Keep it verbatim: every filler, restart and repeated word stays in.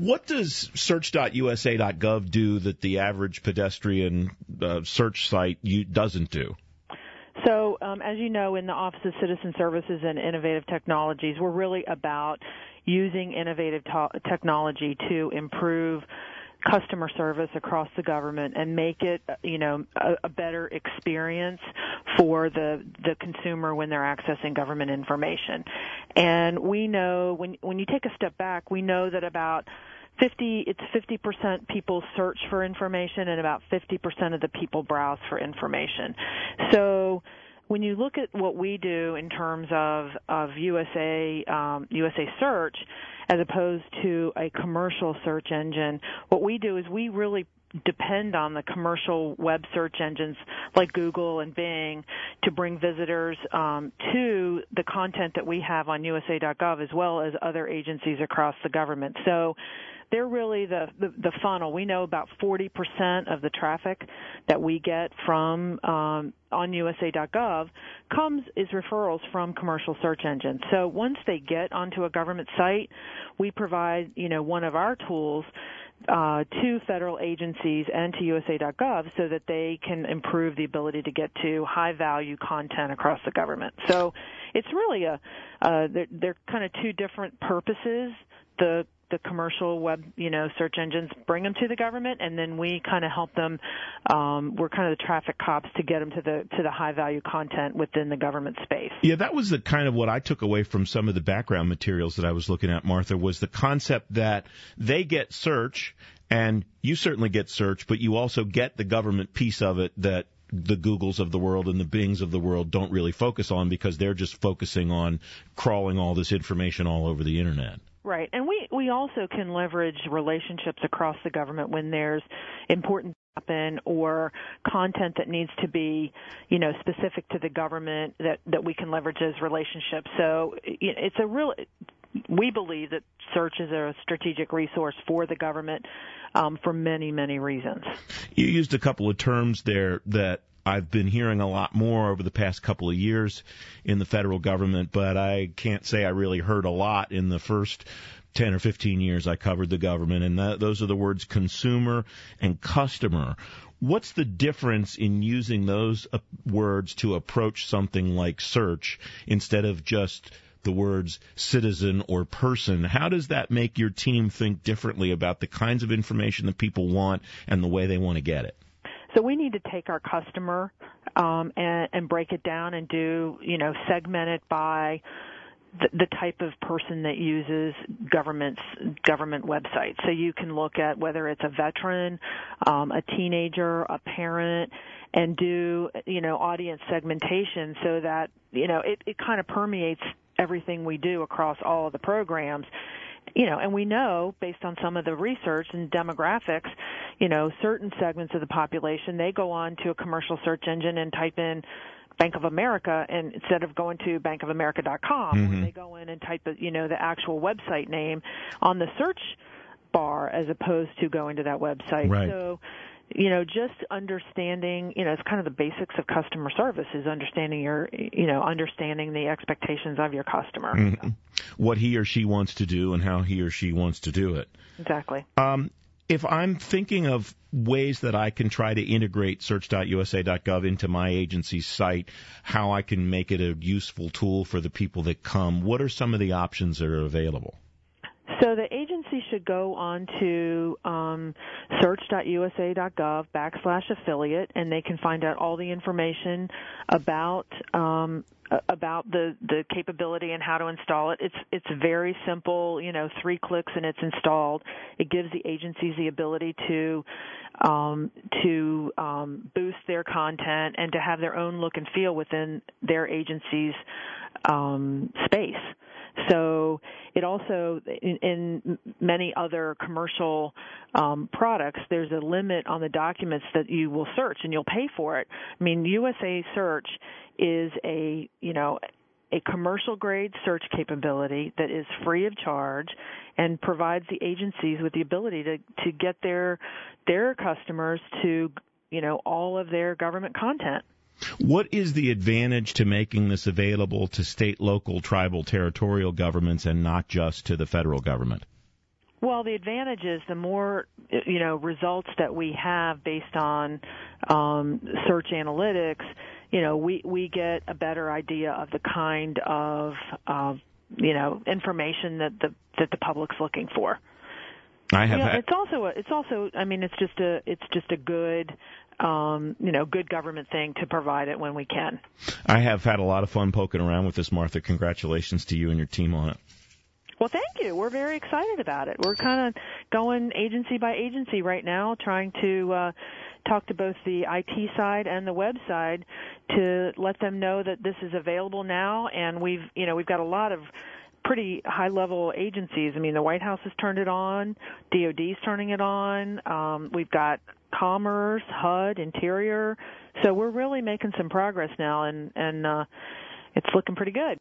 What does search dot U S A dot gov do that the average pedestrian uh, search site you, doesn't do? So, um, as you know, in the Office of Citizen Services and Innovative Technologies, we're really about using innovative to- technology to improve customer service across the government and make it, you know, a, a better experience for the the consumer when they're accessing government information. And we know when when you take a step back, we know that about fifty it's fifty percent people search for information and about fifty percent of the people browse for information. So when you look at what we do in terms of, of U S A um, U S A Search, as opposed to a commercial search engine, what we do is we really depend on the commercial web search engines like Google and Bing to bring visitors um, to the content that we have on U S A dot gov, as well as other agencies across the government. So they're really the, the, the funnel. We know about forty percent of the traffic that we get from um, on U S A dot gov comes is referrals from commercial search engines. So once they get onto a government site, we provide, you know, one of our tools uh, to federal agencies and to U S A dot gov so that they can improve the ability to get to high-value content across the government. So it's really a uh, they're, they're kind of two different purposes. The the commercial web, you know, search engines bring them to the government, and then we kind of help them. Um, we're kind of the traffic cops to get them to the to the high value content within the government space. Yeah, that was the kind of what I took away from some of the background materials that I was looking at, Martha, was the concept that they get search, and you certainly get search, but you also get the government piece of it that the Googles of the world and the Bings of the world don't really focus on, because they're just focusing on crawling all this information all over the internet. Right. And we, we also can leverage relationships across the government when there's important happen or content that needs to be, you know, specific to the government that, that we can leverage as relationships. So it's a real, we believe that search is a strategic resource for the government um, for many, many reasons. You used a couple of terms there that I've been hearing a lot more over the past couple of years in the federal government, but I can't say I really heard a lot in the first ten or fifteen years I covered the government, and that, those are the words consumer and customer. What's the difference in using those uh, words to approach something like search instead of just the words citizen or person? How does that make your team think differently about the kinds of information that people want and the way they want to get it? So we need to take our customer um, and, and break it down and do, you know, segment it by the, the type of person that uses government's government websites. So you can look at whether it's a veteran, um, a teenager, a parent, and do, you know, audience segmentation so that, you know, it, it kind of permeates everything we do across all of the programs. You know, and we know, based on some of the research and demographics, you know, certain segments of the population, they go on to a commercial search engine and type in Bank of America, and instead of going to bank of america dot com, mm-hmm. they go in and type, you know, the actual website name on the search bar as opposed to going to that website. Right. So, you know, just understanding, you know, it's kind of the basics of customer service is understanding your, you know, understanding the expectations of your customer. Mm-hmm. What he or she wants to do and how he or she wants to do it. Exactly. Um, if I'm thinking of ways that I can try to integrate search dot U S A dot gov into my agency's site, how I can make it a useful tool for the people that come, what are some of the options that are available? So the agency should go on to um, search dot U S A dot gov backslash affiliate, and they can find out all the information about um, about the, the capability and how to install it. It's it's very simple, you know, three clicks and it's installed. It gives the agencies the ability to um, to um, boost their content and to have their own look and feel within their agency's um, space. So it also, in, in many other commercial um, products, there's a limit on the documents that you will search, and you'll pay for it. I mean, U S A Search is a, you know, a commercial-grade search capability that is free of charge and provides the agencies with the ability to, to get their their customers to, you know, all of their government content. What is the advantage to making this available to state, local, tribal, territorial governments and not just to the federal government? Well, the advantage is the more, you know, results that we have based on um, search analytics, you know, we, we get a better idea of the kind of, uh, you know, information that the that the public's looking for. I have. You know, had... It's also a, it's also I mean it's just a it's just a good um, you know good government thing to provide it when we can. I have had a lot of fun poking around with this, Martha. Congratulations to you and your team on it. Well, thank you. We're very excited about it. We're kind of going agency by agency right now, trying to uh, talk to both the I T side and the web side to let them know that this is available now. And we've, you know, we've got a lot of pretty high-level agencies. I mean, the White House has turned it on, D O D's turning it on. Um, we've got Commerce, H U D, Interior. So we're really making some progress now, and and uh, it's looking pretty good.